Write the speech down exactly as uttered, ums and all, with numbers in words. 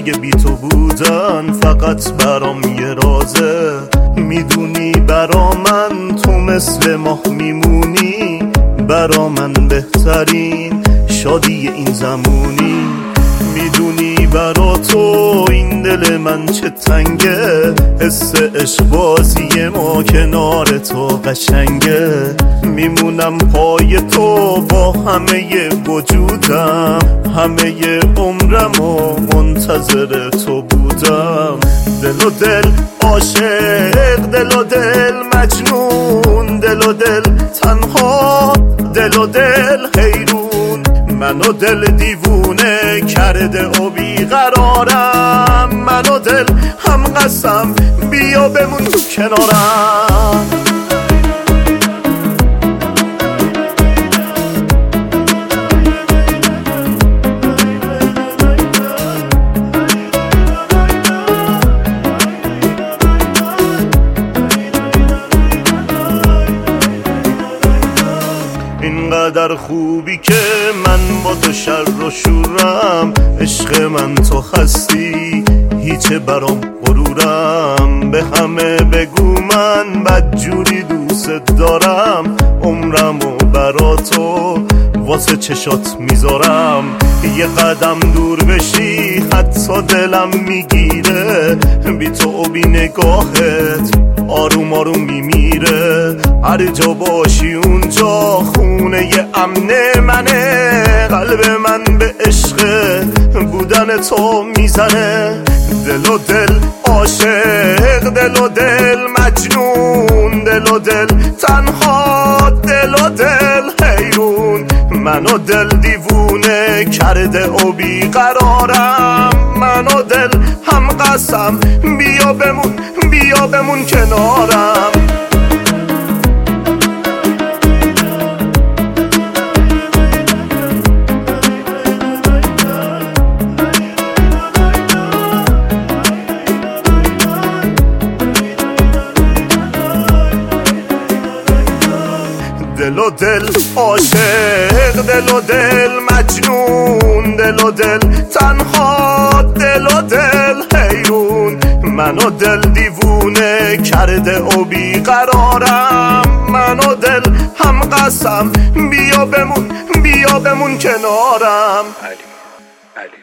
بی تو بودن فقط برام یه رازه. میدونی برا من تو مثل ماه میمونی، برا من بهترین شادی این زمونی. میدونی برا تو این دل من چه تنگه، حس عشق بازی ما کنار تو قشنگه. میمونم پای تو با همه وجودم، همه عمرم و منتظر تو بودم. دل و دل عاشق، دل و دل مجنون، دل و دل تنها، دل و دل حیرون. منو دل دیوونه کرده و بیقرارم، منو دل هم قسم بیا بمون کنارم. اینقدر خوبی که من با تو شر و شورم، عشق من تو هستی هیچ برام غرورم. به همه بگو من بدجوری دوست دارم، عمرم و برا تو واسه چشات میذارم. یه قدم دور بشی حتی دلم میگیره، بی تو و بی نگاهت آروم آروم میمیره. هر جا باشی اونجا خونه ی امن منه، قلب من به عشق بودن تو میزنه. دل و دل عاشق، دل و دل مجنون، دل و دل تنها، دل و دل حیرون. منو دل دیوونه کرده و بیقرارم، منو دل هم قسم بیا بمون بیا بمون کنارم. دل و دل عاشق، دل و دل مجنون، دل و دل تنها، دل و دل حیرون. منو دل دیوونه کرده و بیقرارم، منو دل هم قسم بیا بمون بیا بمون کنارم. علی علی